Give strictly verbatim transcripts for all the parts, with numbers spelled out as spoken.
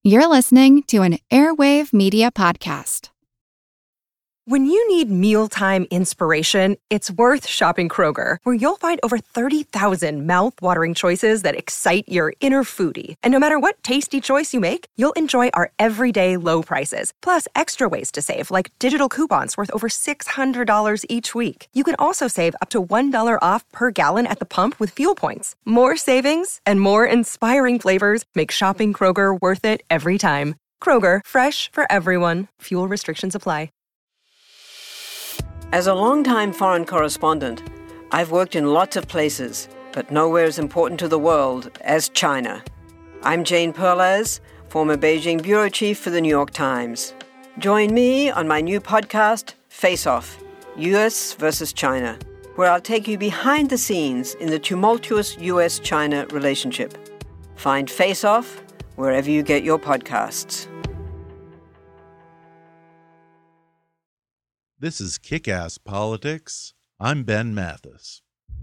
You're listening to an Airwave Media Podcast. When you need mealtime inspiration, it's worth shopping Kroger, where you'll find over thirty thousand mouth-watering choices that excite your inner foodie. And no matter what tasty choice you make, you'll enjoy our everyday low prices, plus extra ways to save, like digital coupons worth over six hundred dollars each week. You can also save up to one dollar off per gallon at the pump with fuel points. More savings and more inspiring flavors make shopping Kroger worth it every time. Kroger, fresh for everyone. Fuel restrictions apply. As a longtime foreign correspondent, I've worked in lots of places, but nowhere as important to the world as China. I'm Jane Perlez, former Beijing bureau chief for the New York Times. Join me on my new podcast, Face Off, U S versus China, where I'll take you behind the scenes in the tumultuous U S China relationship. Find Face Off wherever you get your podcasts. This is Kick-Ass Politics. I'm Ben Mathis.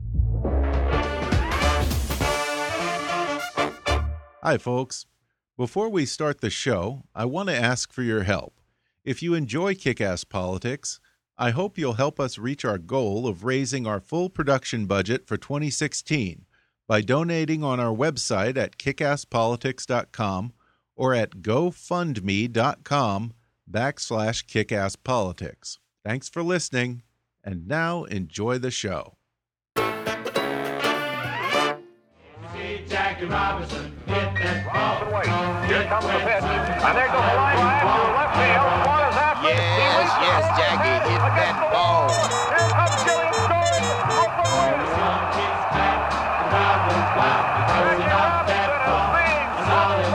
Hi, folks. Before we start the show, I want to ask for your help. If you enjoy Kick-Ass Politics, I hope you'll help us reach our goal of raising our full production budget for twenty sixteen by donating on our website at kickasspolitics dot com or at gofundme.com backslash kickasspolitics. Thanks for listening, and now enjoy the show. You see Jackie Robinson hit that ball. Here comes the pitch, and there goes the line drive to left field. What is happening? Yes, yes, Jackie, hit that ball. Here comes Gillian Storm off the wing. The sun kicks back, the Robin's wild because he knocked that ball. And all his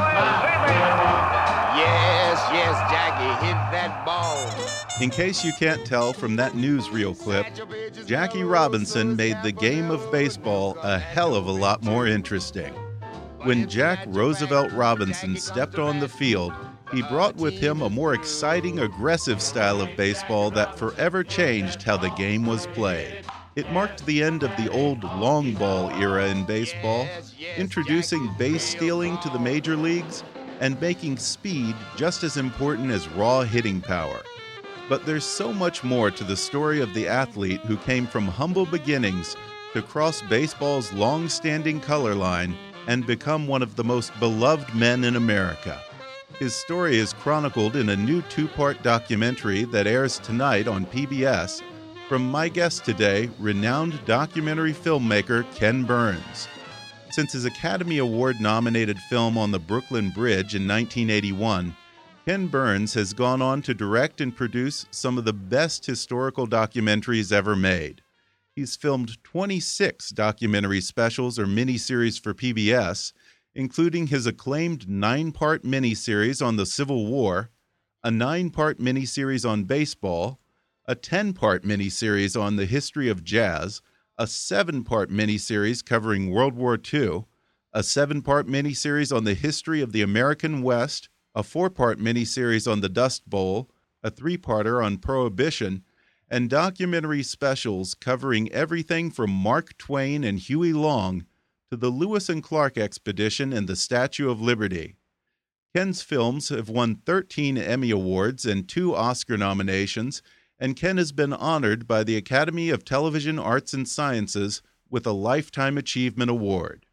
wild. Yes, yes, Jackie, hit that ball. In case you can't tell from that newsreel clip, Jackie Robinson made the game of baseball a hell of a lot more interesting. When Jack Roosevelt Robinson stepped on the field, he brought with him a more exciting, aggressive style of baseball that forever changed how the game was played. It marked the end of the old long ball era in baseball, introducing base stealing to the major leagues and making speed just as important as raw hitting power. But there's so much more to the story of the athlete who came from humble beginnings to cross baseball's long-standing color line and become one of the most beloved men in America. His story is chronicled in a new two-part documentary that airs tonight on P B S from my guest today, renowned documentary filmmaker Ken Burns. Since his Academy Award-nominated film On the Brooklyn Bridge in nineteen eighty-one, Ken Burns has gone on to direct and produce some of the best historical documentaries ever made. He's filmed twenty-six documentary specials or miniseries for P B S, including his acclaimed nine-part miniseries on the Civil War, a nine-part miniseries on baseball, a ten-part miniseries on the history of jazz, a seven-part miniseries covering World War Two, a seven-part miniseries on the history of the American West, a four-part miniseries on the Dust Bowl, a three-parter on Prohibition, and documentary specials covering everything from Mark Twain and Huey Long to the Lewis and Clark expedition and the Statue of Liberty. Ken's films have won thirteen Emmy Awards and two Oscar nominations, and Ken has been honored by the Academy of Television Arts and Sciences with a Lifetime Achievement Award.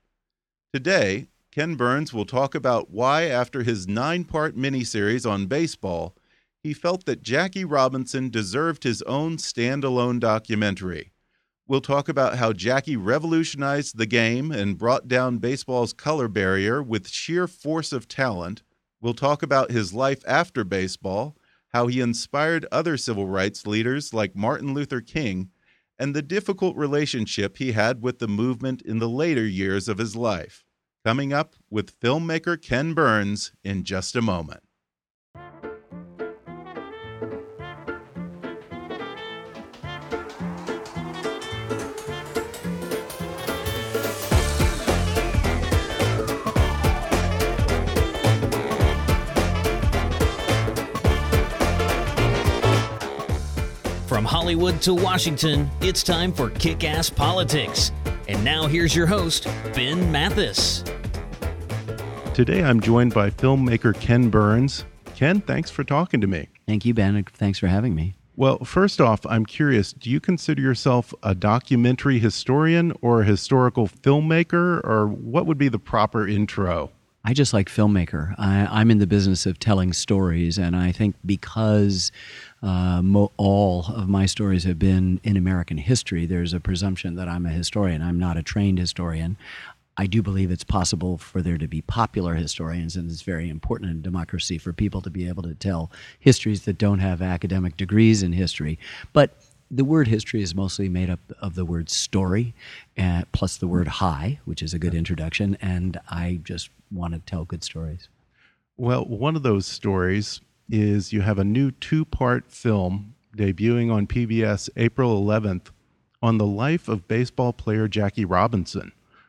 Today, Ken Burns will talk about why, after his nine-part miniseries on baseball, he felt that Jackie Robinson deserved his own standalone documentary. We'll talk about how Jackie revolutionized the game and brought down baseball's color barrier with sheer force of talent. We'll talk about his life after baseball, how he inspired other civil rights leaders like Martin Luther King, and the difficult relationship he had with the movement in the later years of his life. Coming up with filmmaker Ken Burns in just a moment. From Hollywood to Washington, it's time for Kick-Ass Politics. And now here's your host, Ben Mathis. Today I'm joined by filmmaker Ken Burns. Ken, thanks for talking to me. Thank you, Ben, and thanks for having me. Well, first off, I'm curious, do you consider yourself a documentary historian or a historical filmmaker, or what would be the proper intro? I just like filmmaker. I, I'm in the business of telling stories, and I think because uh, mo- all of my stories have been in American history, there's a presumption that I'm a historian. I'm not a trained historian. I do believe it's possible for there to be popular historians, and it's very important in democracy for people to be able to tell histories that don't have academic degrees in history. But the word history is mostly made up of the word story, uh, plus the word high, which is a good introduction, and I just want to tell good stories. Well, one of those stories is you have a new two-part film debuting on P B S April eleventh on the life of baseball player Jackie Robinson.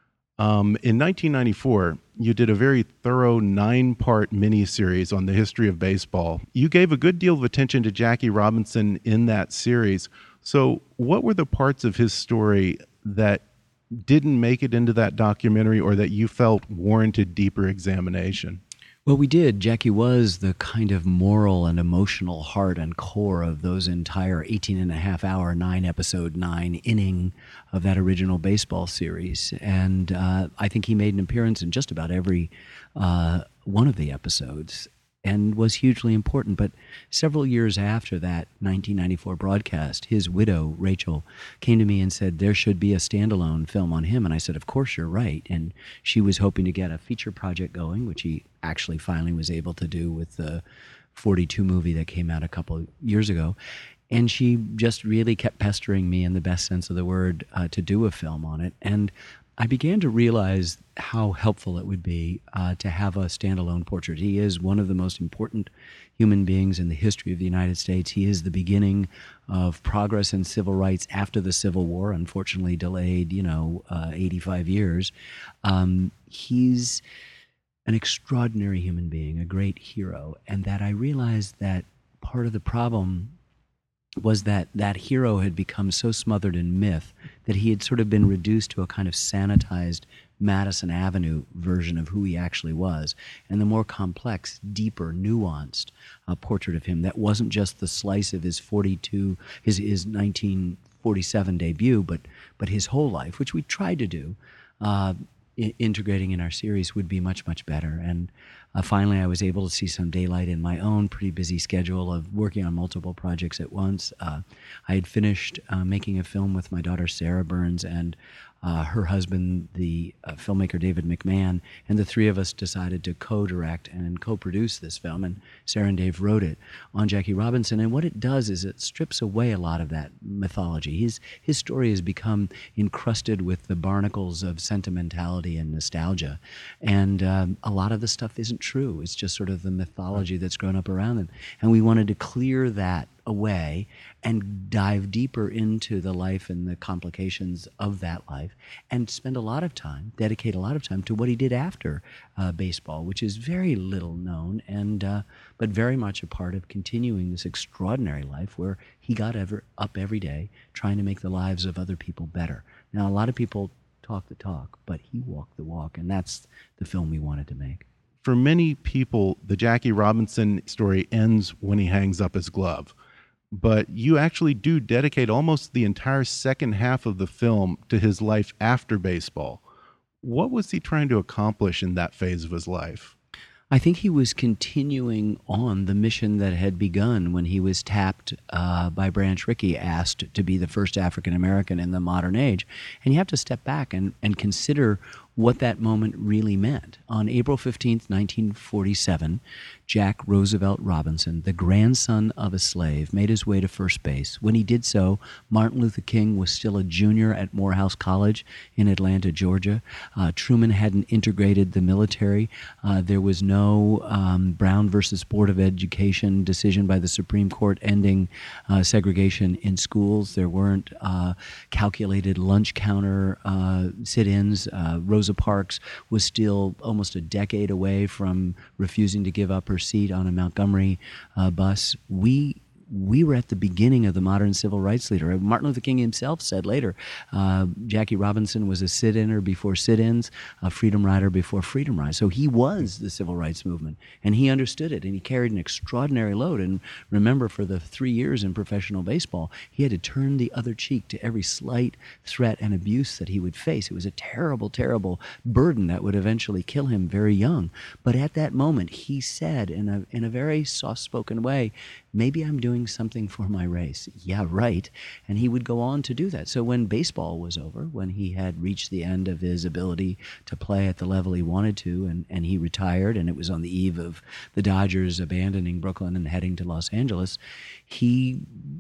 Um, in nineteen ninety-four, you did a very thorough nine-part miniseries on the history of baseball. You gave a good deal of attention to Jackie Robinson in that series. So what were the parts of his story that didn't make it into that documentary or that you felt warranted deeper examination? Well, we did. Jackie was the kind of moral and emotional heart and core of those entire eighteen and a half hour, nine episode, nine inning of that original baseball series. And uh, I think he made an appearance in just about every uh, one of the episodes and was hugely important. But several years after that nineteen ninety-four broadcast, his widow, Rachel, came to me and said there should be a standalone film on him. And I said, of course, you're right. And she was hoping to get a feature project going, which he actually finally was able to do with the forty-two movie that came out a couple of years ago. And she just really kept pestering me, in the best sense of the word, uh, to do a film on it. And I began to realize how helpful it would be uh, to have a standalone portrait. He is one of the most important human beings in the history of the United States. He is the beginning of progress in civil rights after the Civil War, unfortunately delayed, you know, uh, eighty-five years. Um, he's an extraordinary human being, a great hero, and that I realized that part of the problem was that that hero had become so smothered in myth that he had sort of been reduced to a kind of sanitized Madison Avenue version of who he actually was. And the more complex, deeper, nuanced uh, portrait of him that wasn't just the slice of his forty-two, his, his nineteen forty-seven debut, but but his whole life, which we tried to do, uh, I- integrating in our series, would be much, much better. And Uh, finally, I was able to see some daylight in my own pretty busy schedule of working on multiple projects at once. Uh, I had finished uh, making a film with my daughter, Sarah Burns, and uh, her husband, the uh, filmmaker David McMahon, and the three of us decided to co-direct and co-produce this film, and Sarah and Dave wrote it on Jackie Robinson. And what it does is it strips away a lot of that mythology. His, his story has become encrusted with the barnacles of sentimentality and nostalgia, and um, a lot of the stuff isn't true. It's just sort of the mythology that's grown up around them. And we wanted to clear that away and dive deeper into the life and the complications of that life, and spend a lot of time, dedicate a lot of time to what he did after uh, baseball, which is very little known, and uh, but very much a part of continuing this extraordinary life where he got ever, up every day trying to make the lives of other people better. Now, a lot of people talk the talk, but he walked the walk, and that's the film we wanted to make. For many people, the Jackie Robinson story ends when he hangs up his glove. But you actually do dedicate almost the entire second half of the film to his life after baseball. What was he trying to accomplish in that phase of his life? I think he was continuing on the mission that had begun when he was tapped uh, by Branch Rickey, asked to be the first African-American in the modern age. And you have to step back and, and consider what that moment really meant. On April fifteenth, nineteen forty-seven, Jack Roosevelt Robinson, the grandson of a slave, made his way to first base. When he did so, Martin Luther King was still a junior at Morehouse College in Atlanta, Georgia. Uh, Truman hadn't integrated the military. Uh, there was no um, Brown versus Board of Education decision by the Supreme Court ending uh, segregation in schools. There weren't uh, calculated lunch counter uh, sit-ins. Uh, Rosa Parks was still almost a decade away from refusing to give up her seat on a Montgomery uh, bus. We we were at the beginning of the modern civil rights leader. Martin Luther King himself said later, uh, Jackie Robinson was a sit-inner before sit-ins, a freedom rider before freedom riders. So he was the civil rights movement, and he understood it, and he carried an extraordinary load. And remember, for the three years in professional baseball, he had to turn the other cheek to every slight threat and abuse that he would face. It was a terrible, terrible burden that would eventually kill him very young. But at that moment, he said in a in a very soft-spoken way, maybe I'm doing something for my race. Yeah, right. And he would go on to do that. So when baseball was over, when he had reached the end of his ability to play at the level he wanted to, and, and he retired, and it was on the eve of the Dodgers abandoning Brooklyn and heading to Los Angeles, he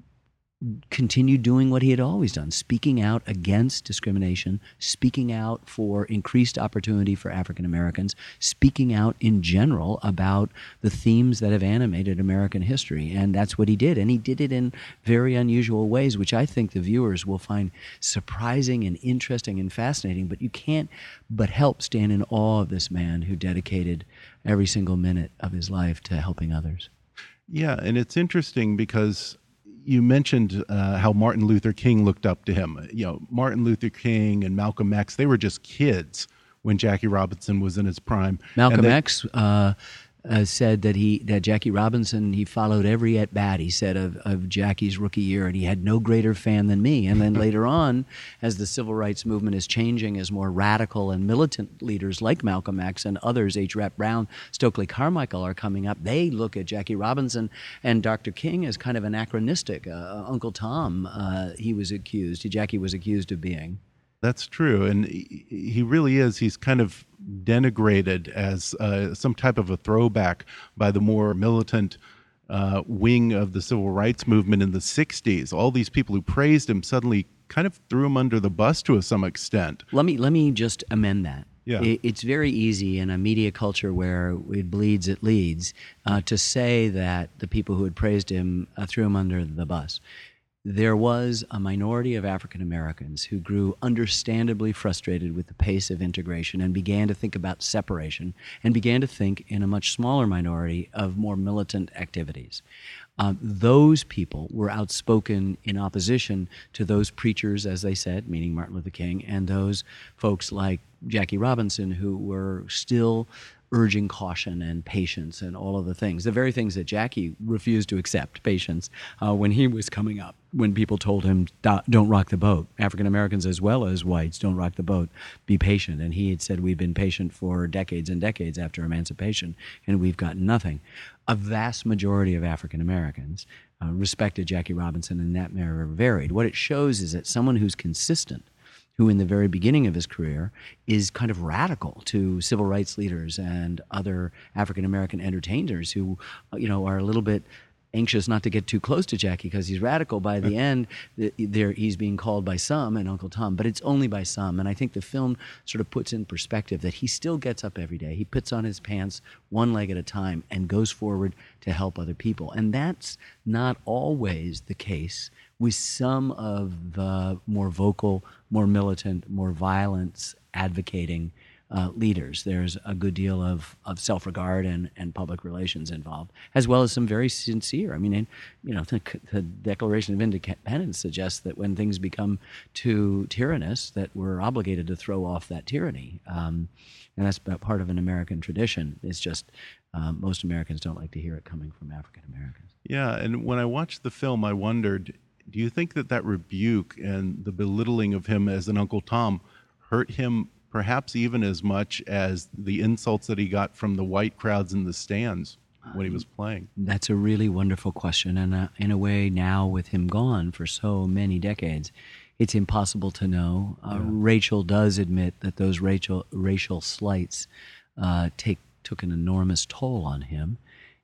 continued doing what he had always done, speaking out against discrimination, speaking out for increased opportunity for African Americans, speaking out in general about the themes that have animated American history. And that's what he did. And he did it in very unusual ways, which I think the viewers will find surprising and interesting and fascinating. But you can't but help stand in awe of this man who dedicated every single minute of his life to helping others. Yeah, and it's interesting because you mentioned uh, how Martin Luther King looked up to him. You know, Martin Luther King and Malcolm X, they were just kids when Jackie Robinson was in his prime. Malcolm they, X uh, uh, said that he that Jackie Robinson, he followed every at-bat, he said, of, of Jackie's rookie year, and he had no greater fan than me. And then later on, as the civil rights movement is changing, as more radical and militant leaders like Malcolm X and others, H. Rap Brown, Stokely Carmichael, are coming up, they look at Jackie Robinson and Doctor King as kind of anachronistic. Uh, Uncle Tom, uh, he was accused, Jackie was accused of being. That's true. And he really is. He's kind of denigrated as uh, some type of a throwback by the more militant uh, wing of the civil rights movement in the sixties. All these people who praised him suddenly kind of threw him under the bus to some extent. Let me, let me just amend that. Yeah. It's very easy in a media culture where it bleeds, it leads, uh, to say that the people who had praised him uh, threw him under the bus. There was a minority of African Americans who grew understandably frustrated with the pace of integration and began to think about separation and began to think in a much smaller minority of more militant activities. Um, those people were outspoken in opposition to those preachers, as they said, meaning Martin Luther King, and those folks like Jackie Robinson who were still urging caution and patience and all of the things, the very things that Jackie refused to accept, patience, uh, when he was coming up, when people told him, don't rock the boat. African Americans as well as whites, don't rock the boat, be patient. And he had said, we've been patient for decades and decades after emancipation, and we've gotten nothing. A vast majority of African Americans uh, respected Jackie Robinson, and that matter varied. What it shows is that someone who's consistent, who in the very beginning of his career is kind of radical to civil rights leaders and other African-American entertainers who, you know, are a little bit anxious not to get too close to Jackie because he's radical. By the end, there he's being called by some and Uncle Tom, but it's only by some. And I think the film sort of puts in perspective that he still gets up every day. He puts on his pants one leg at a time and goes forward to help other people. And that's not always the case with some of the more vocal, more militant, more violence advocating uh, leaders. There's a good deal of, of self-regard and, and public relations involved, as well as some very sincere. I mean, and, you know, the, the Declaration of Independence suggests that when things become too tyrannous, that we're obligated to throw off that tyranny. Um, and that's part of an American tradition. It's just um, most Americans don't like to hear it coming from African Americans. Yeah, and when I watched the film, I wondered, do you think that that rebuke and the belittling of him as an Uncle Tom hurt him perhaps even as much as the insults that he got from the white crowds in the stands when he was playing? That's a really wonderful question. And uh, in a way, now with him gone for so many decades, it's impossible to know. Uh, yeah. Rachel does admit that those racial, racial slights uh, take, took an enormous toll on him.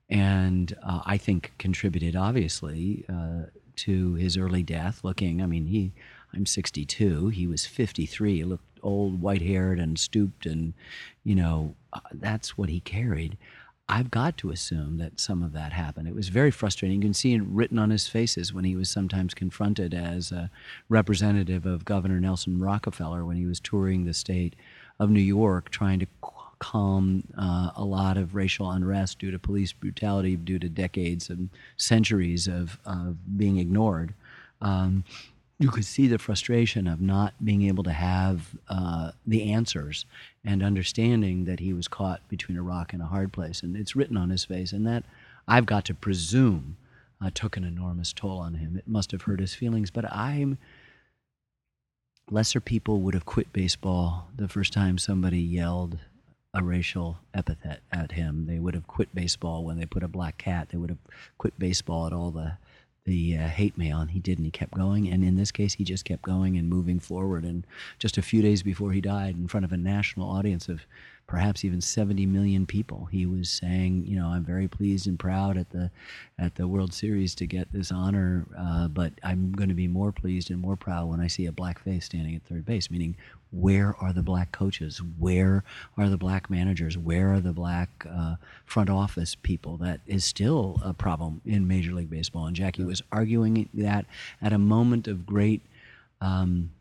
And uh, I think contributed, obviously, uh, to his early death. Looking, I mean, he, I'm sixty-two. He was fifty-three. He looked old, white-haired, and stooped, and you know, uh, that's what he carried. I've got to assume that some of that happened. It was very frustrating. You can see it written on his faces when he was sometimes confronted as a representative of Governor Nelson Rockefeller when he was touring the state of New York, trying to calm uh, a lot of racial unrest due to police brutality, due to decades and centuries of, of being ignored. Um, you could see the frustration of not being able to have uh, the answers and understanding that he was caught between a rock and a hard place. And it's written on his face. And that, I've got to presume, uh, took an enormous toll on him. It must have hurt his feelings. But I'm... lesser people would have quit baseball the first time somebody yelled a racial epithet at him. They would have quit baseball when they put a black cat. They would have quit baseball at all the the uh, hate mail, and he didn't. He kept going, and in this case, he just kept going and moving forward. And just a few days before he died, in front of a national audience of perhaps even seventy million people, he was saying, you know, I'm very pleased and proud at the at the World Series to get this honor, uh, but I'm going to be more pleased and more proud when I see a black face standing at third base, meaning where are the black coaches? Where are the black managers? Where are the black uh, front office people? That is still a problem in Major League Baseball. And Jackie was arguing that at a moment of great um,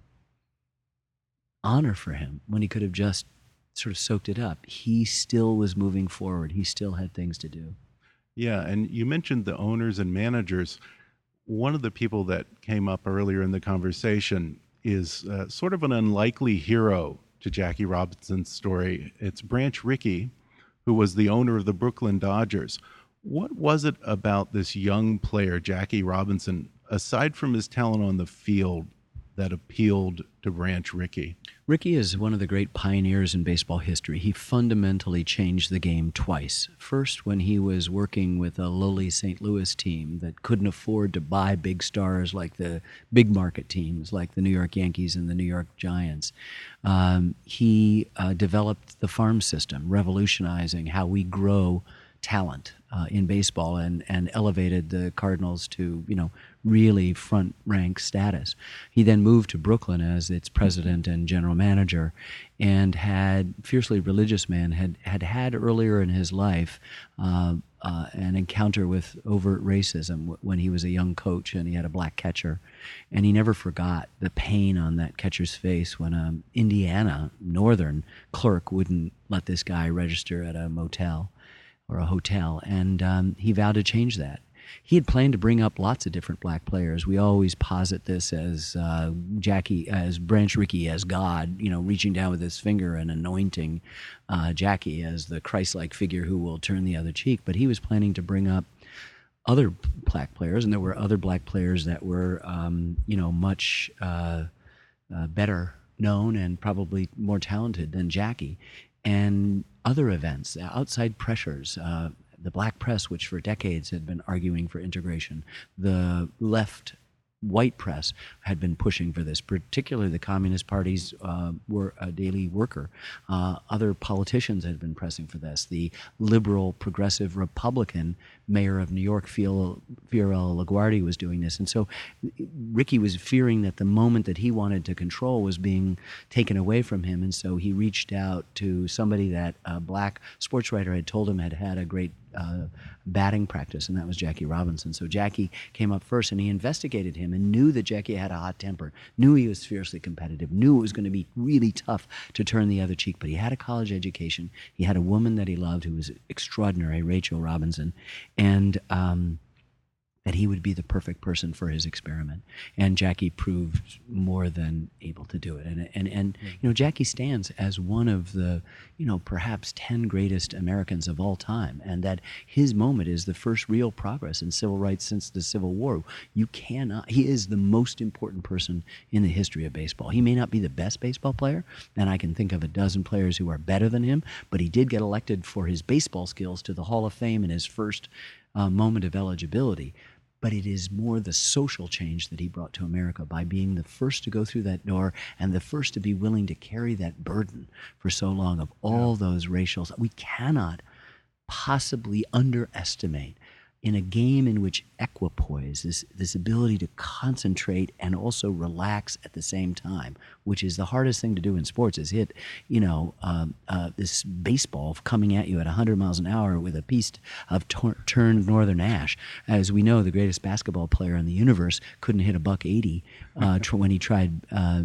honor for him, when he could have just sort of soaked it up. He still was moving forward. He still had things to do. Yeah, and you mentioned the owners and managers. One of the people that came up earlier in the conversation is uh, sort of an unlikely hero to Jackie Robinson's story. It's Branch Rickey, who was the owner of the Brooklyn Dodgers. What was it about this young player, Jackie Robinson, aside from his talent on the field, that appealed to Branch Rickey? Rickey is one of the great pioneers in baseball history. He fundamentally changed the game twice. First, when he was working with a lowly Saint Louis team that couldn't afford to buy big stars like the big market teams, like the New York Yankees and the New York Giants. Um, he uh, developed the farm system, revolutionizing how we grow talent uh, in baseball, and, and elevated the Cardinals to, you know, really front rank status. He then moved to Brooklyn as its president and general manager, and had, fiercely religious man, had had, had earlier in his life uh, uh, an encounter with overt racism when he was a young coach and he had a black catcher. And he never forgot the pain on that catcher's face when an Indiana Northern clerk wouldn't let this guy register at a motel or a hotel, and um, he vowed to change that. He had planned to bring up lots of different black players. We always posit this as uh, Jackie, as Branch Rickey, as God, you know, reaching down with his finger and anointing uh, Jackie as the Christ-like figure who will turn the other cheek. But he was planning to bring up other black players, and there were other black players that were, um, you know, much uh, uh, better known and probably more talented than Jackie. And other events, outside pressures, uh, the black press, which for decades had been arguing for integration, the left white press had been pushing for this, particularly the Communist Party's uh, were a daily worker. Uh, other politicians had been pressing for this. The liberal, progressive Republican mayor of New York, Fiorello LaGuardia, was doing this. And so Rickey was fearing that the moment that he wanted to control was being taken away from him. And so he reached out to somebody that a black sports writer had told him had had a great Uh, batting practice, and that was Jackie Robinson. So Jackie came up first, and he investigated him and knew that Jackie had a hot temper, knew he was fiercely competitive, knew it was going to be really tough to turn the other cheek, but he had a college education. He had a woman that he loved who was extraordinary, Rachel Robinson, and um, that he would be the perfect person for his experiment. And Jackie proved more than able to do it. And, and, and you know, Jackie stands as one of the, you know, perhaps ten greatest Americans of all time, and that his moment is the first real progress in civil rights since the Civil War. You cannot, he is the most important person in the history of baseball. He may not be the best baseball player, and I can think of a dozen players who are better than him, but he did get elected for his baseball skills to the Hall of Fame in his first uh, moment of eligibility. But it is more the social change that he brought to America by being the first to go through that door and the first to be willing to carry that burden for so long of all yeah. those racials. We cannot possibly underestimate in a game in which equipoise, this, this ability to concentrate and also relax at the same time, which is the hardest thing to do in sports, is hit, you know, um, uh, this baseball coming at you at one hundred miles an hour with a piece of tor- turned northern ash. As we know, the greatest basketball player in the universe couldn't hit a buck eighty uh, tr- when he tried uh,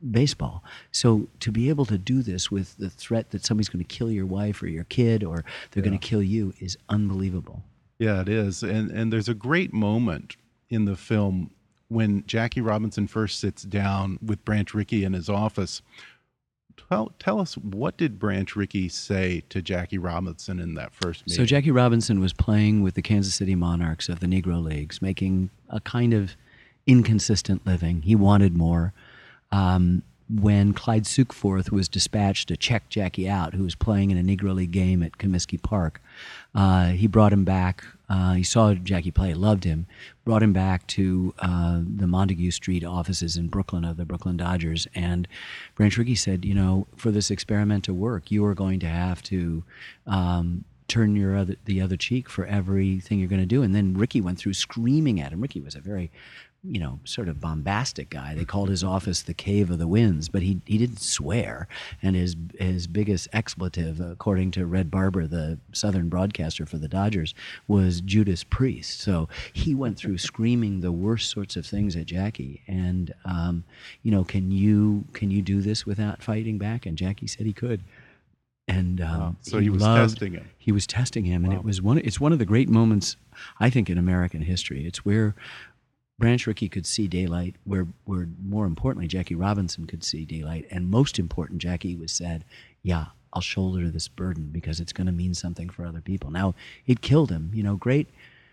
baseball. So to be able to do this with the threat that somebody's going to kill your wife or your kid or they're Yeah. going to kill you is unbelievable. Yeah, it is. And and there's a great moment in the film when Jackie Robinson first sits down with Branch Rickey in his office. Tell, tell us, what did Branch Rickey say to Jackie Robinson in that first meeting? So Jackie Robinson was playing with the Kansas City Monarchs of the Negro Leagues, making a kind of inconsistent living. He wanted more. Um, when Clyde Sukeforth was dispatched to check Jackie out, who was playing in a Negro League game at Comiskey Park, uh, he brought him back. Uh, he saw Jackie play, loved him, brought him back to uh, the Montague Street offices in Brooklyn of the Brooklyn Dodgers. And Branch Rickey said, you know, for this experiment to work, you are going to have to um, turn your other, the other cheek for everything you're going to do. And then Rickey went through screaming at him. Rickey was a very, you know, sort of bombastic guy. They called his office the Cave of the Winds, but he he didn't swear. And his his biggest expletive, according to Red Barber, the Southern broadcaster for the Dodgers, was Judas Priest. So he went through screaming the worst sorts of things at Jackie. And um, you know, can you can you do this without fighting back? And Jackie said he could. And um, Wow. So he was loved, testing him. He was testing him, and Wow. it was one. It's one of the great moments, I think, in American history. It's where Branch Rickey could see daylight, where, where more importantly, Jackie Robinson could see daylight. And most important, Jackie was said, yeah, I'll shoulder this burden because it's going to mean something for other people. Now, it killed him. You know, great,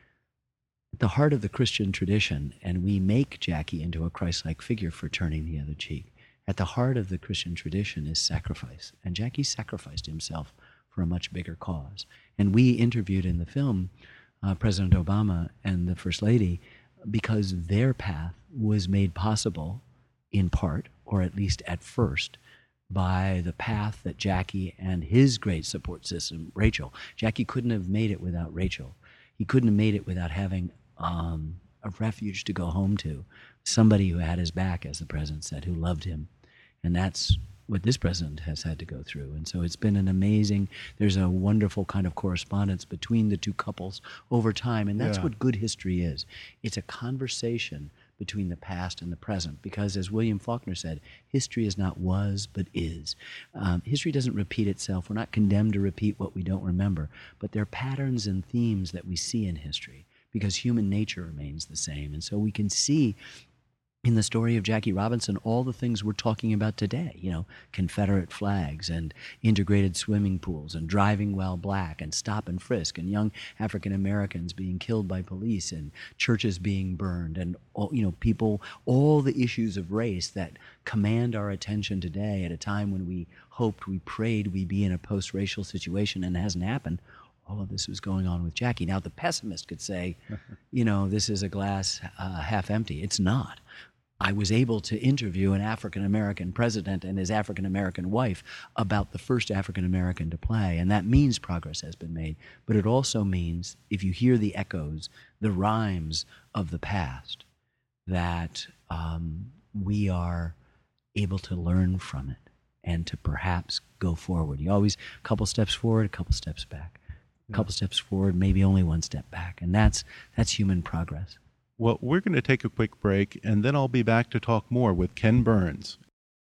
at the heart of the Christian tradition, and we make Jackie into a Christ-like figure for turning the other cheek. At the heart of the Christian tradition is sacrifice. And Jackie sacrificed himself for a much bigger cause. And we interviewed in the film uh, President Obama and the First Lady because their path was made possible in part, or at least at first, by the path that Jackie and his great support system, Rachel. Jackie couldn't have made it without Rachel. He couldn't have made it without having um, a refuge to go home to, somebody who had his back, as the president said, who loved him. And that's what this president has had to go through. And so it's been an amazing, there's a wonderful kind of correspondence between the two couples over time. And that's Yeah. what good history is. It's a conversation between the past and the present. Because as William Faulkner said, history is not was, but is. Um, history doesn't repeat itself. We're not condemned to repeat what we don't remember. But there are patterns and themes that we see in history because human nature remains the same. And so we can see in the story of Jackie Robinson, all the things we're talking about today, you know, Confederate flags and integrated swimming pools and driving while black and stop and frisk and young African Americans being killed by police and churches being burned and, all, you know, people, all the issues of race that command our attention today at a time when we hoped, we prayed we'd be in a post-racial situation, and it hasn't happened. All of this was going on with Jackie. Now, the pessimist could say, you know, this is a glass uh, half empty. It's not. I was able to interview an African-American president and his African-American wife about the first African-American to play, and that means progress has been made. But it also means, if you hear the echoes, the rhymes of the past, that um, we are able to learn from it and to perhaps go forward. You always, a couple steps forward, a couple steps back. A couple steps forward, maybe only one step back. And that's that's human progress. Well, we're going to take a quick break, and then I'll be back to talk more with Ken Burns.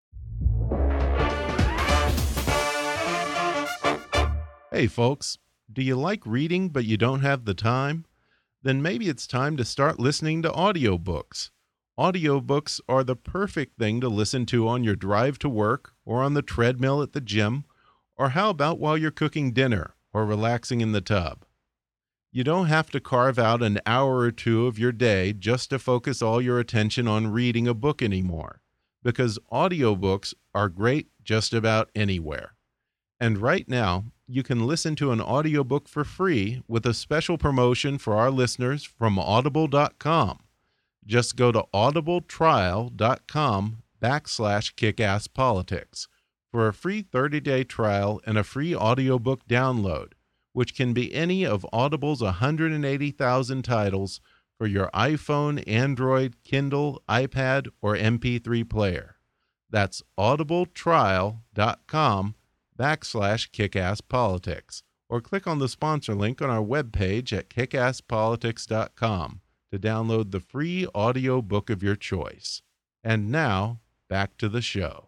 Hey, folks, do you like reading but you don't have the time? Then maybe it's time to start listening to audiobooks. Audiobooks are the perfect thing to listen to on your drive to work or on the treadmill at the gym, or how about while you're cooking dinner or relaxing in the tub? You don't have to carve out an hour or two of your day just to focus all your attention on reading a book anymore, because audiobooks are great just about anywhere. And right now, you can listen to an audiobook for free with a special promotion for our listeners from audible dot com. Just go to audibletrial.com backslash kickasspolitics for a free thirty-day trial and a free audiobook download, which can be any of Audible's one hundred eighty thousand titles for your iPhone, Android, Kindle, iPad, or M P three player. That's audibletrial.com backslash kickasspolitics, or click on the sponsor link on our webpage at kickasspolitics dot com to download the free audio book of your choice. And now, back to the show.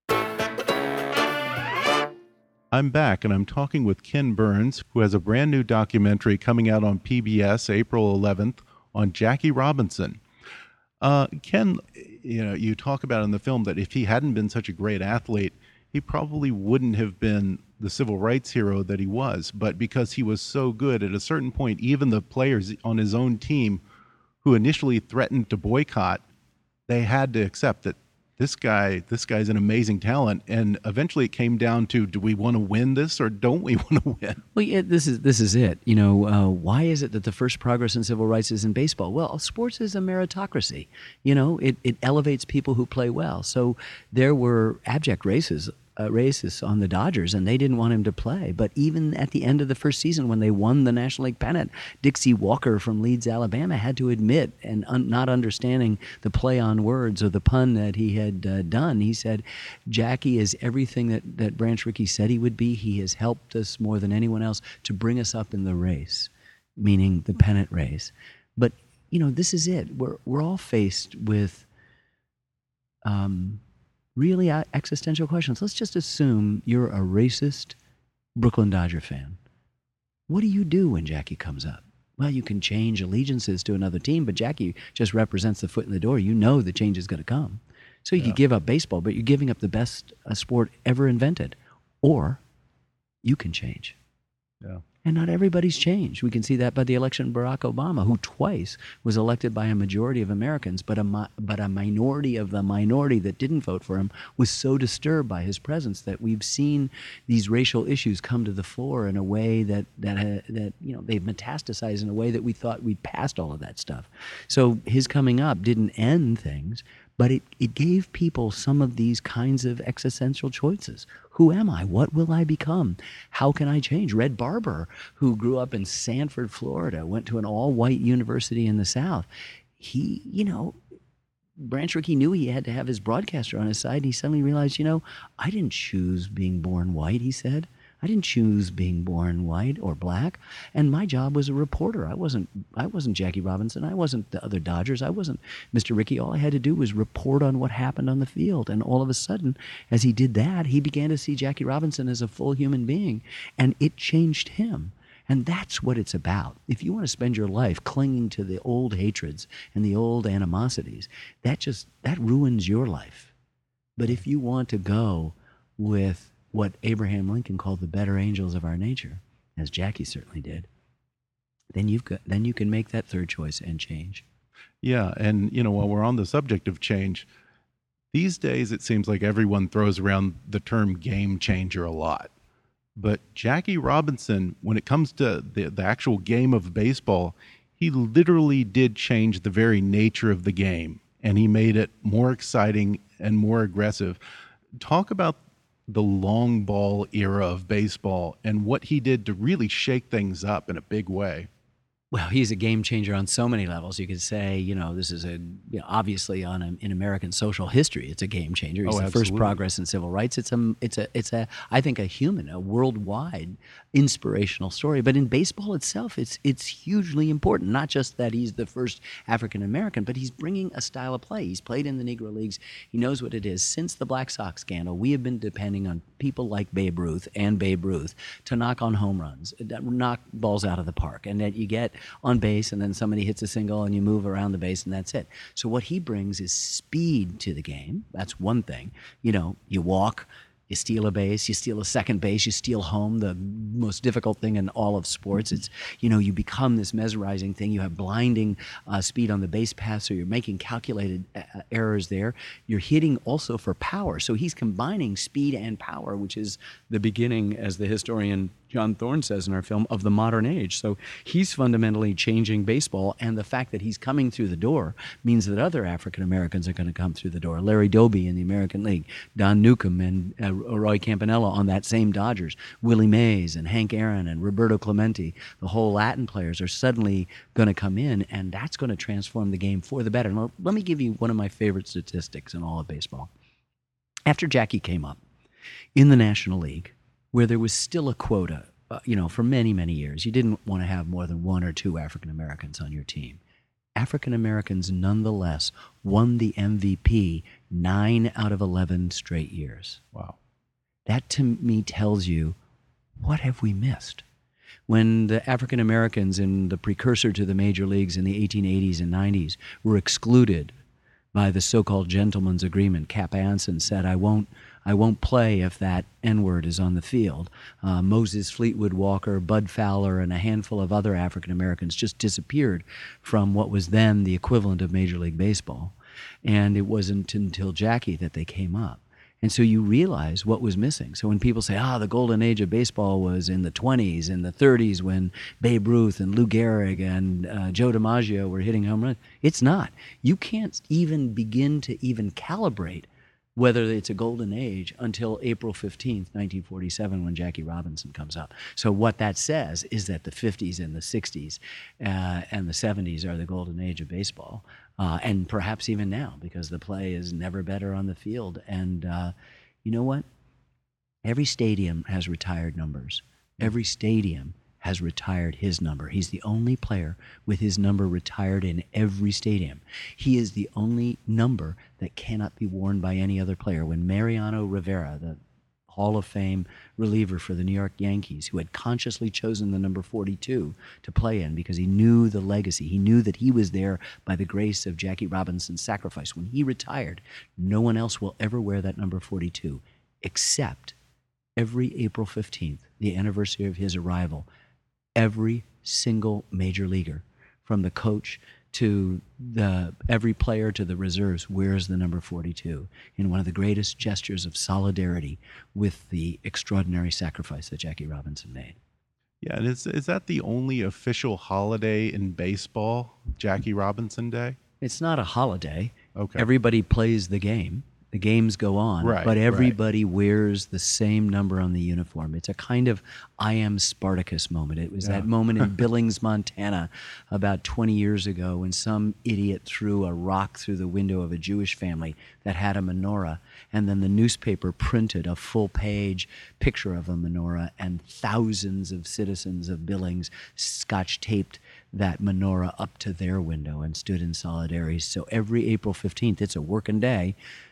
I'm back, and I'm talking with Ken Burns, who has a brand new documentary coming out on P B S April eleventh on Jackie Robinson. Uh, Ken, you know, you talk about in the film that if he hadn't been such a great athlete, he probably wouldn't have been the civil rights hero that he was. But because he was so good, at a certain point, even the players on his own team who initially threatened to boycott, they had to accept that this guy, this guy's an amazing talent. And eventually it came down to, do we want to win this or don't we want to win? Well, yeah, this is this is it. You know, uh, why is it that the first progress in civil rights is in baseball? Well, sports is a meritocracy. You know, it, it elevates people who play well. So there were abject races. Uh, racists on the Dodgers, and they didn't want him to play. But even at the end of the first season, when they won the National League pennant, Dixie Walker from Leeds, Alabama, had to admit, and un- not understanding the play on words or the pun that he had uh, done, he said, Jackie is everything that, that Branch Rickey said he would be. He has helped us more than anyone else to bring us up in the race, meaning the pennant race. But, you know, this is it. We're, we're all faced with... Um, really existential questions. Let's just assume you're a racist Brooklyn Dodger fan. What do you do when Jackie comes up? Well, you can change allegiances to another team, but Jackie just represents the foot in the door. You know the change is going to come. So you yeah. can give up baseball, but you're giving up the best uh, sport ever invented. Or you can change. Yeah. And not everybody's changed. We can see that by the election of Barack Obama, who twice was elected by a majority of Americans, but a mi- but a minority of the minority that didn't vote for him was so disturbed by his presence that we've seen these racial issues come to the fore in a way that that uh, that you know they've metastasized in a way that we thought we'd passed all of that stuff. So his coming up didn't end things, but it, it gave people some of these kinds of existential choices. Who am I? What will I become? How can I change? Red Barber, who grew up in Sanford, Florida, went to an all-white university in the South. He, you know, Branch Rickey knew he had to have his broadcaster on his side, and he suddenly realized, you know, I didn't choose being born white, he said. I didn't choose being born white or black, and my job was a reporter. I wasn't I wasn't Jackie Robinson. I wasn't the other Dodgers. I wasn't Mister Rickey. All I had to do was report on what happened on the field, and all of a sudden, as he did that, he began to see Jackie Robinson as a full human being, and it changed him. And that's what it's about. If you want to spend your life clinging to the old hatreds and the old animosities, that just that ruins your life. But if you want to go with what Abraham Lincoln called the better angels of our nature, as Jackie certainly did, then you've got, then you can make that third choice and change. Yeah, and you know, while we're on the subject of change, these days it seems like everyone throws around the term game changer a lot. But Jackie Robinson, when it comes to the, the actual game of baseball, he literally did change the very nature of the game, and he made it more exciting and more aggressive. Talk about the long ball era of baseball and what he did to really shake things up in a big way. Well, he's a game changer on so many levels. You could say, you know, this is a, you know, obviously on a, in American social history, it's a game changer. He's oh, the absolutely. first progress in civil rights. It's a, it's a, it's a, I think a human, a worldwide inspirational story. But in baseball itself, it's, it's hugely important. Not just that he's the first African American, but he's bringing a style of play. He's played in the Negro Leagues. He knows what it is. Since the Black Sox scandal, we have been depending on people like Babe Ruth and Babe Ruth to knock on home runs, knock balls out of the park, and that you get on base and then somebody hits a single and you move around the base and that's it. So what he brings is speed to the game. That's one thing. You know, you walk, you steal a base, you steal a second base, you steal home, the most difficult thing in all of sports. It's, you know, you become this mesmerizing thing. You have blinding uh, speed on the base pass, so you're making calculated uh, errors there. You're hitting also for power. So he's combining speed and power, which is the beginning, as the historian John Thorne says in our film, of the modern age. So he's fundamentally changing baseball, and the fact that he's coming through the door means that other African Americans are going to come through the door. Larry Doby in the American League, Don Newcomb and uh, Roy Campanella on that same Dodgers, Willie Mays and Hank Aaron and Roberto Clemente, the whole Latin players are suddenly going to come in, and that's going to transform the game for the better. Now, let me give you one of my favorite statistics in all of baseball. After Jackie came up in the National League, where there was still a quota, uh, you know, for many, many years. You didn't want to have more than one or two African Americans on your team. African Americans nonetheless won the M V P nine out of eleven straight years. Wow. That to me tells you, what have we missed? When the African Americans in the precursor to the major leagues in the eighteen eighties and nineties were excluded by the so-called gentleman's agreement, Cap Anson said, I won't I won't play if that N-word is on the field. Uh, Moses Fleetwood Walker, Bud Fowler, and a handful of other African Americans just disappeared from what was then the equivalent of Major League Baseball. And it wasn't until Jackie that they came up. And so you realize what was missing. So when people say, ah, the golden age of baseball was in the twenties, in the thirties, when Babe Ruth and Lou Gehrig and uh, Joe DiMaggio were hitting home runs, it's not. You can't even begin to even calibrate whether it's a golden age until April fifteenth, nineteen forty-seven, when Jackie Robinson comes up. So what that says is that the fifties and the sixties uh, and the seventies are the golden age of baseball. Uh, and perhaps even now, because the play is never better on the field. And uh, you know what? Every stadium has retired numbers. Every stadium has retired his number. He's the only player with his number retired in every stadium. He is the only number that cannot be worn by any other player. When Mariano Rivera, the Hall of Fame reliever for the New York Yankees, who had consciously chosen the number forty-two to play in because he knew the legacy. He knew that he was there by the grace of Jackie Robinson's sacrifice. When he retired, no one else will ever wear that number forty-two, except every April fifteenth, the anniversary of his arrival, every single major leaguer, from the coach to the every player to the reserves, wears the number forty-two in one of the greatest gestures of solidarity with the extraordinary sacrifice that Jackie Robinson made. Yeah, and is, is that the only official holiday in baseball, Jackie Robinson Day? It's not a holiday. Okay. Everybody plays the game. The games go on, right, but everybody right. wears the same number on the uniform. It's a kind of I am Spartacus moment. It was yeah. that moment in Billings, Montana, about twenty years ago, when some idiot threw a rock through the window of a Jewish family that had a menorah, and then the newspaper printed a full-page picture of a menorah, and thousands of citizens of Billings scotch-taped that menorah up to their window and stood in solidarity. So every April fifteenth, it's a working day,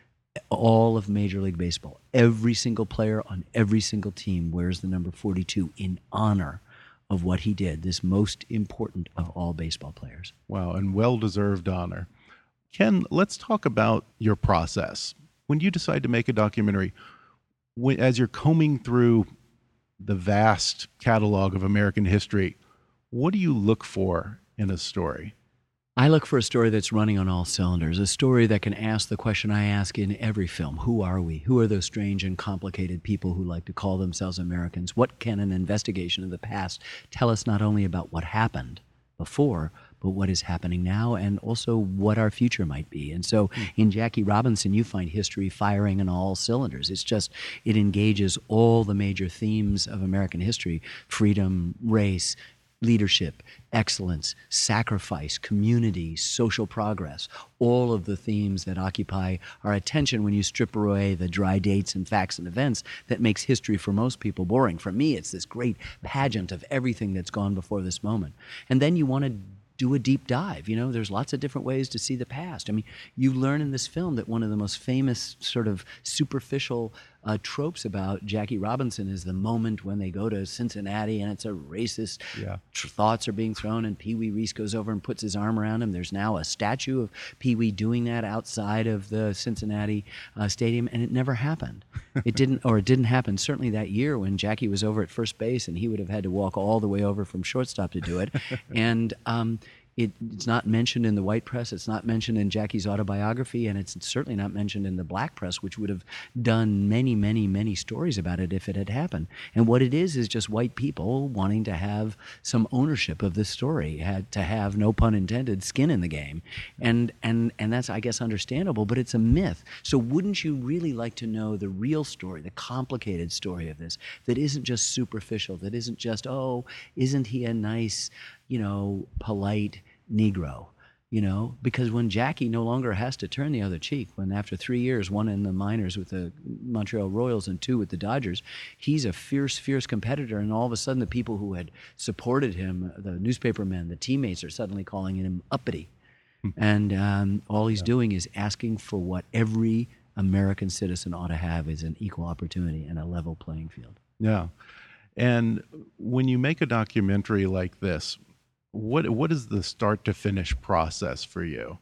all of Major League Baseball, every single player on every single team wears the number forty-two in honor of what he did, this most important of all baseball players. Wow, and well-deserved honor. Ken, let's talk about your process. When you decide to make a documentary, when, as you're combing through the vast catalog of American history, what do you look for in a story? I look for a story that's running on all cylinders, a story that can ask the question I ask in every film. Who are we? Who are those strange and complicated people who like to call themselves Americans? What can an investigation of the past tell us not only about what happened before, but what is happening now, and also what our future might be? And so in Jackie Robinson, you find history firing on all cylinders. It's just, it engages all the major themes of American history: freedom, race, leadership, excellence, sacrifice, community, social progress, all of the themes that occupy our attention when you strip away the dry dates and facts and events that makes history for most people boring. For me, it's this great pageant of everything that's gone before this moment. And then you want to do a deep dive. You know, there's lots of different ways to see the past. I mean, you learn in this film that one of the most famous sort of superficial uh, tropes about Jackie Robinson is the moment when they go to Cincinnati and it's a racist, yeah. tr- thoughts are being thrown, and Pee Wee Reese goes over and puts his arm around him. There's now a statue of Pee Wee doing that outside of the Cincinnati uh, stadium, and it never happened. It didn't, or it didn't happen certainly that year when Jackie was over at first base, and he would have had to walk all the way over from shortstop to do it. and um, It, it's not mentioned in the white press. It's not mentioned in Jackie's autobiography, and it's certainly not mentioned in the black press, which would have done many, many, many stories about it if it had happened. And what it is is just white people wanting to have some ownership of this story, had to have, no pun intended, skin in the game. And and and that's, I guess, understandable, but it's a myth. So wouldn't you really like to know the real story, the complicated story of this, that isn't just superficial, that isn't just, oh, isn't he a nice, you know, polite Negro, you know? Because when Jackie no longer has to turn the other cheek, when after three years, one in the minors with the Montreal Royals and two with the Dodgers, he's a fierce, fierce competitor, and all of a sudden the people who had supported him, the newspaper men, the teammates, are suddenly calling him uppity. And um, all he's doing is asking for what every American citizen ought to have, is an equal opportunity and a level playing field. Yeah. And when you make a documentary like this, what what is the start to finish process for you?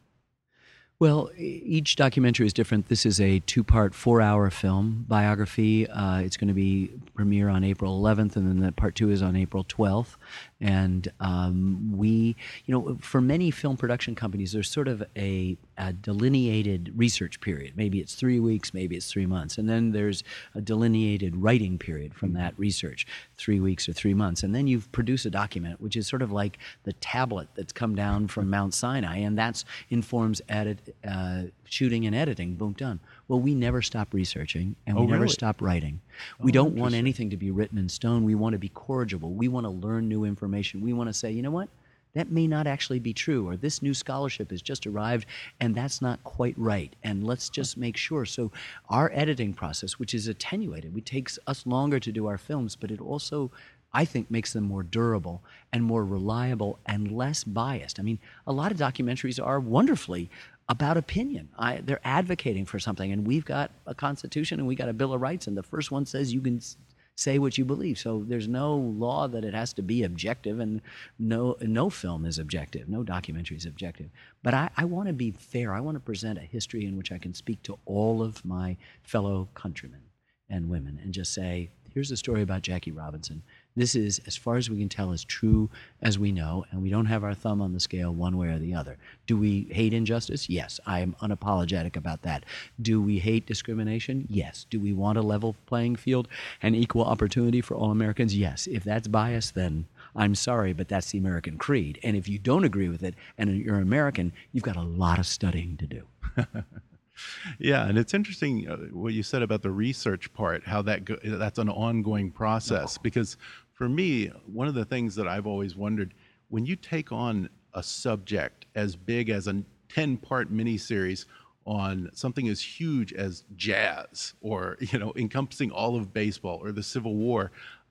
Well, each documentary is different. This is a two-part, four-hour film biography. Uh, it's going to be premiere on April eleventh, and then the part two is on April twelfth. And um, we, you know, for many film production companies, there's sort of a, a delineated research period. Maybe it's three weeks, maybe it's three months. And then there's a delineated writing period from that research, three weeks or three months. And then you've produced a document, which is sort of like the tablet that's come down from Mount Sinai, and that's informs edit, uh, shooting and editing. Boom, done. Well, we never stop researching, and we Oh, never really? stop writing. We Oh, don't want interesting. anything to be written in stone. We want to be corrigible. We want to learn new information. We want to say, you know what? That may not actually be true, or this new scholarship has just arrived, and that's not quite right. And let's just make sure. So our editing process, which is attenuated, it takes us longer to do our films, but it also, I think, makes them more durable and more reliable and less biased. I mean, a lot of documentaries are wonderfully about opinion. I, they're advocating for something, and we've got a Constitution and we got a Bill of Rights, and the first one says you can s- say what you believe. So there's no law that it has to be objective, and no no film is objective, no documentary is objective. But I, I want to be fair. I want to present a history in which I can speak to all of my fellow countrymen and women and just say, here's the story about Jackie Robinson. This is, as far as we can tell, as true as we know, and we don't have our thumb on the scale one way or the other. Do we hate injustice? Yes, I am unapologetic about that. Do we hate discrimination? Yes. Do we want a level playing field and equal opportunity for all Americans? Yes. If that's bias, then I'm sorry, but that's the American creed. And if you don't agree with it and you're American, you've got a lot of studying to do. Yeah, and it's interesting uh, what you said about the research part, how that go- that's an ongoing process. Because for me, one of the things that I've always wondered, when you take on a subject as big as a ten-part miniseries on something as huge as jazz, or you know, encompassing all of baseball or the Civil War,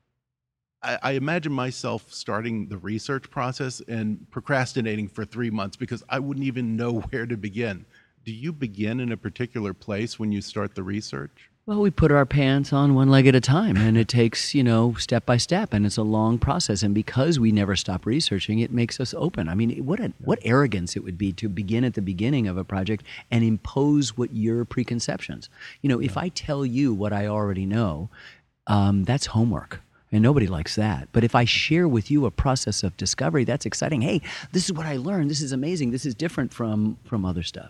I, I imagine myself starting the research process and procrastinating for three months because I wouldn't even know where to begin. Do you begin in a particular place when you start the research? Well, we put our pants on one leg at a time, and it takes, you know, step by step, and it's a long process. And because we never stop researching, it makes us open. I mean, what a, what arrogance it would be to begin at the beginning of a project and impose what your preconceptions. You know, if I tell you what I already know, um, that's homework. And nobody likes that. But if I share with you a process of discovery, that's exciting. Hey, this is what I learned. This is amazing. This is different from from other stuff.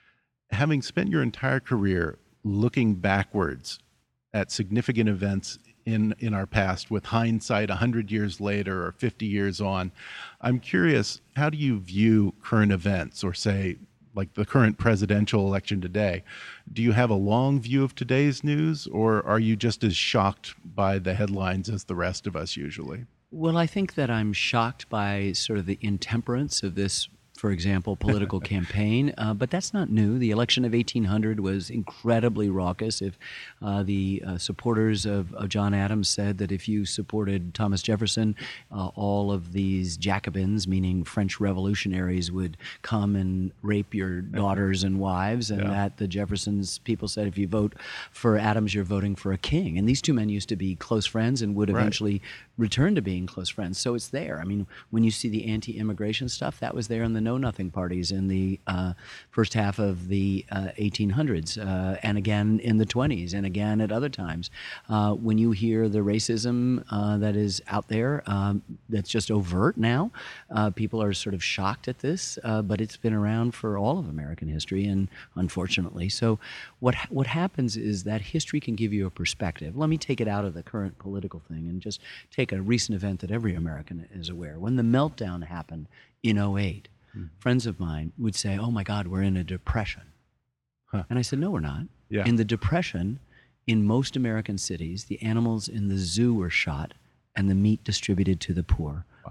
Having spent your entire career looking backwards at significant events in, in our past with hindsight one hundred years later or fifty years on, I'm curious, how do you view current events, or say, like the current presidential election today? Do you have a long view of today's news, or are you just as shocked by the headlines as the rest of us usually? Well, I think that I'm shocked by sort of the intemperance of this, for example, political campaign. Uh, but that's not new. The election of eighteen hundred was incredibly raucous. If uh, the uh, supporters of, of John Adams said that if you supported Thomas Jefferson, uh, all of these Jacobins, meaning French revolutionaries, would come and rape your daughters and wives, and Yeah. that the Jeffersons people said if you vote for Adams, you're voting for a king. And these two men used to be close friends and would Right. eventually return to being close friends. So it's there. I mean, when you see the anti-immigration stuff, that was there in the Know-Nothing parties in the uh, first half of the uh, eighteen hundreds, uh, and again in the twenties, and again at other times. Uh, when you hear the racism uh, that is out there, um, that's just overt now, uh, people are sort of shocked at this, uh, but it's been around for all of American history, and unfortunately. So what what happens is that history can give you a perspective. Let me take it out of the current political thing and just take a recent event that every American is aware. When the meltdown happened in oh eight, mm-hmm. friends of mine would say, oh my God, we're in a depression. Huh. And I said, no, we're not. Yeah. In the depression, in most American cities, the animals in the zoo were shot and the meat distributed to the poor. Wow.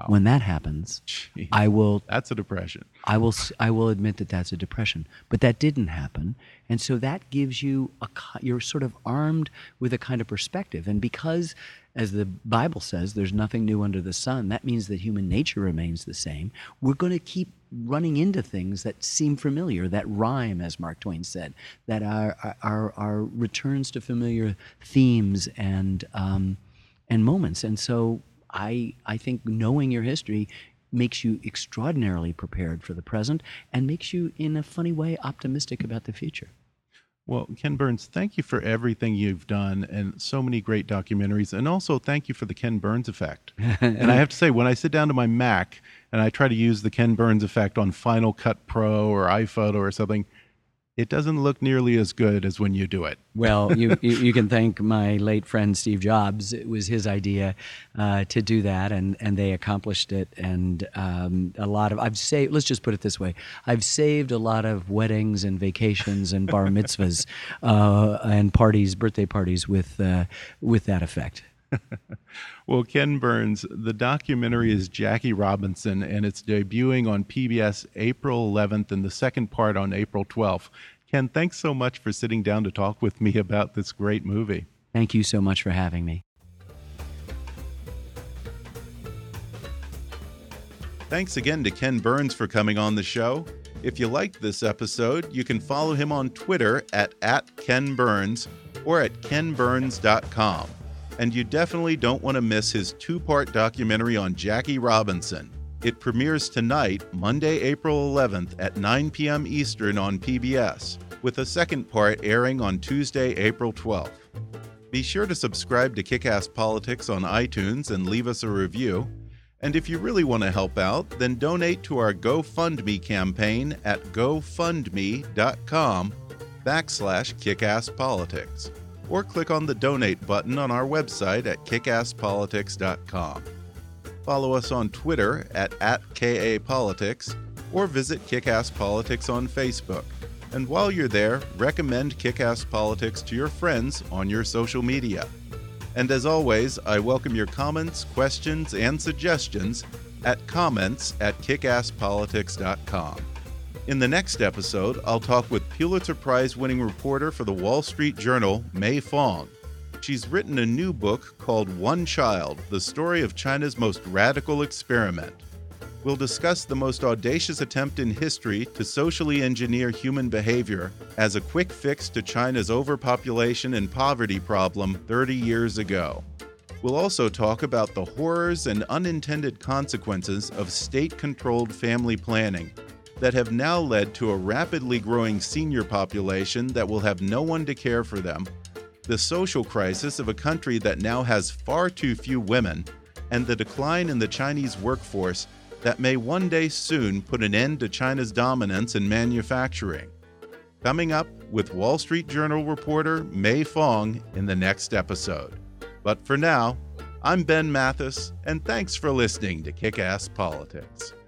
When that happens, Jeez, I will. That's a depression. I will. I will admit that that's a depression, but that didn't happen, and so that gives you a. You're sort of armed with a kind of perspective, and because, as the Bible says, there's nothing new under the sun. That means that human nature remains the same. We're going to keep running into things that seem familiar, that rhyme, as Mark Twain said, that are are, are returns to familiar themes and um, and moments, and so. I, I think knowing your history makes you extraordinarily prepared for the present and makes you, in a funny way, optimistic about the future. Well, Ken Burns, thank you for everything you've done and so many great documentaries. And also thank you for the Ken Burns effect. And I have to say, when I sit down to my Mac and I try to use the Ken Burns effect on Final Cut Pro or iPhoto or something, it doesn't look nearly as good as when you do it. Well, you, you, you can thank my late friend Steve Jobs. It was his idea uh, to do that, and, and they accomplished it. And um, a lot of, I've saved, let's just put it this way, I've saved a lot of weddings and vacations and bar mitzvahs uh, and parties, birthday parties with uh, with that effect. Well, Ken Burns, the documentary is Jackie Robinson, and it's debuting on P B S April eleventh and the second part on April twelfth. Ken, thanks so much for sitting down to talk with me about this great movie. Thank you so much for having me. Thanks again to Ken Burns for coming on the show. If you liked this episode, you can follow him on Twitter at, at Ken Burns or at ken burns dot com. And you definitely don't want to miss his two-part documentary on Jackie Robinson. It premieres tonight, Monday, April eleventh at nine p.m. Eastern on P B S, with a second part airing on Tuesday, April twelfth. Be sure to subscribe to Kick-Ass Politics on iTunes and leave us a review. And if you really want to help out, then donate to our GoFundMe campaign at gofundme.com backslash kickasspolitics. Or click on the donate button on our website at kickass politics dot com. Follow us on Twitter at, at K A Politics or visit Kickass Politics on Facebook. And while you're there, recommend Kickass Politics to your friends on your social media. And as always, I welcome your comments, questions, and suggestions at comments at kickass politics dot com. In the next episode, I'll talk with Pulitzer Prize-winning reporter for the Wall Street Journal, Mei Fong. She's written a new book called One Child, the story of China's most radical experiment. We'll discuss the most audacious attempt in history to socially engineer human behavior as a quick fix to China's overpopulation and poverty problem thirty years ago. We'll also talk about the horrors and unintended consequences of state-controlled family planning that have now led to a rapidly growing senior population that will have no one to care for them, the social crisis of a country that now has far too few women, and the decline in the Chinese workforce that may one day soon put an end to China's dominance in manufacturing. Coming up with Wall Street Journal reporter Mei Fong in the next episode. But for now, I'm Ben Mathis, and thanks for listening to Kick-Ass Politics.